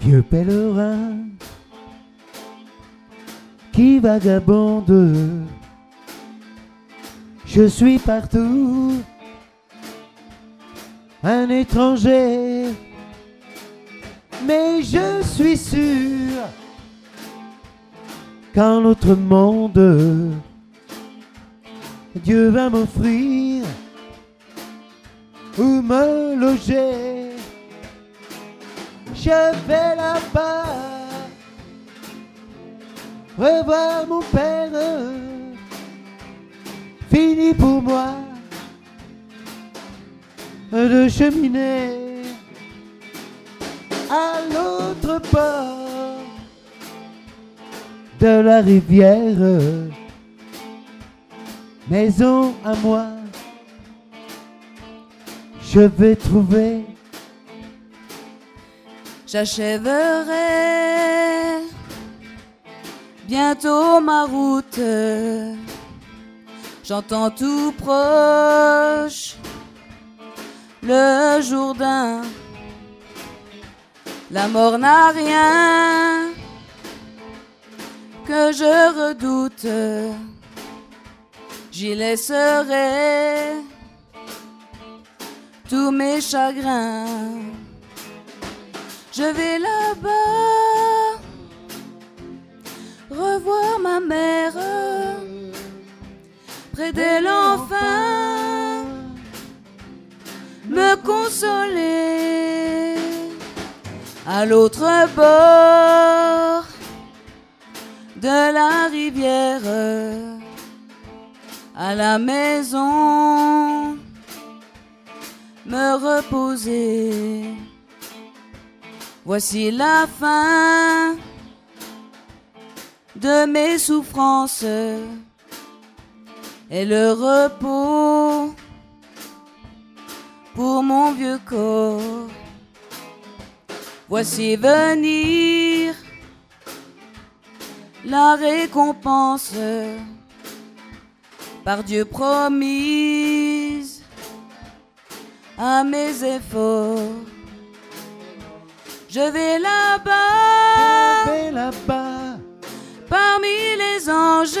vieux pèlerin qui vagabonde. Je suis partout, un étranger, mais je suis sûr qu'en notre monde, Dieu va m'offrir où me loger. Je vais là-bas revoir mon père. Fini pour moi de cheminer à l'autre bord de la rivière. Maison à moi, je vais trouver. J'achèverai bientôt ma route. J'entends tout proche le Jourdain. La mort n'a rien que je redoute. J'y laisserai tous mes chagrins. Je vais là-bas revoir ma mère, près d'elle enfin me consoler. À l'autre bord de la rivière, à la maison me reposer. Voici la fin de mes souffrances et le repos pour mon vieux corps. Voici venir la récompense par Dieu promise à mes efforts. Je vais là-bas, parmi les anges,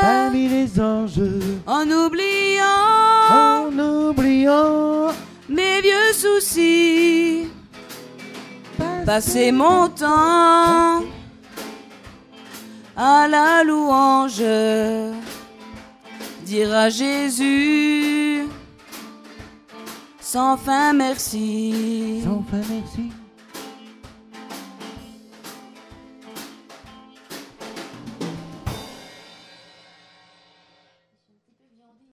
en oubliant mes vieux soucis. Passer mon temps à la louange, dire à Jésus sans fin merci. Sans fin merci.